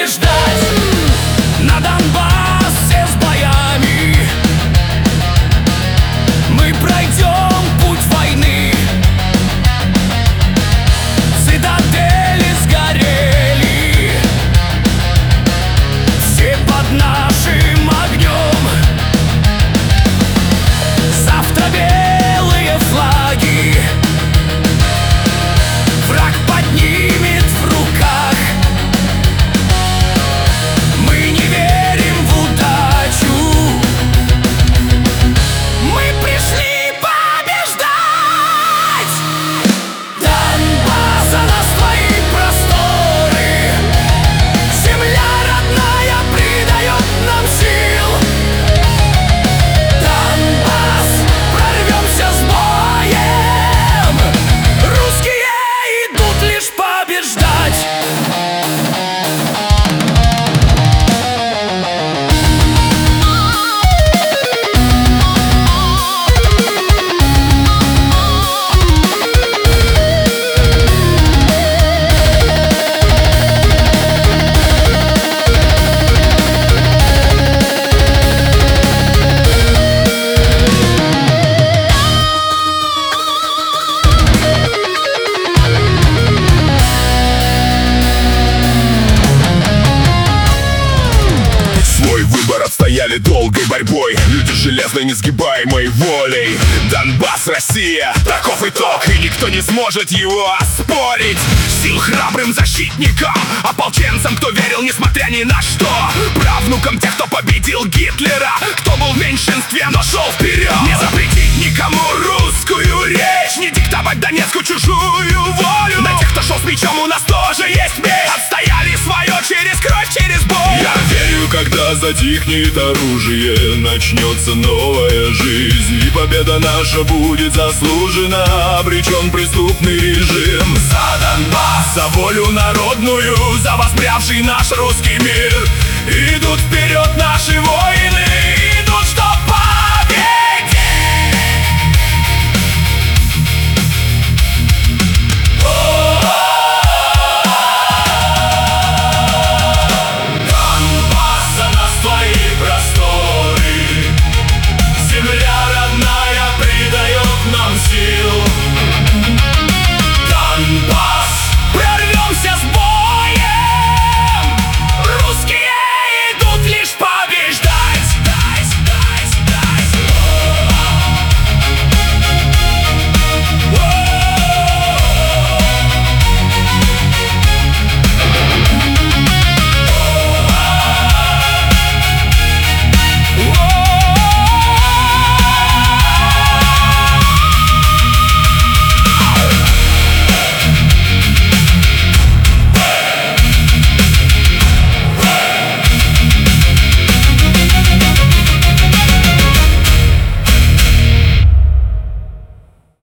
побеждать. На Донбассе с боями мы пройдем путь войны. Цитадели сгорели, все под нашим огнем. Завтра белые флаги враг поднимет в руках. Мы не верим в удачу, мы пришли побеждать. Донбасс, за нас твои просторы, земля родная придает нам сил. Донбасс, прорвемся с боем, русские идут лишь побеждать. Свой выбор отстояли долгой борьбой люди железной несгибаемой волей. Донбасс, Россия, таков итог, и никто не сможет его оспорить. Сил храбрым защитникам, ополченцам, кто верил несмотря ни на что, правнукам тех, кто победил Гитлера, кто был в меньшинстве, но шел вперед. Не запретить никому русскую речь, не диктовать Донецку чужую волю. На тех, кто шел с мечом, у нас тоже есть меч. Отстояли свое через кровь, через боль. Я верю, когда затихнет оружие, начнется новая жизнь, и победа наша будет заслужена. Обречен преступный режим. За Донбасс, за волю народную, за воспрявший наш русский мир идут вперед наши воины.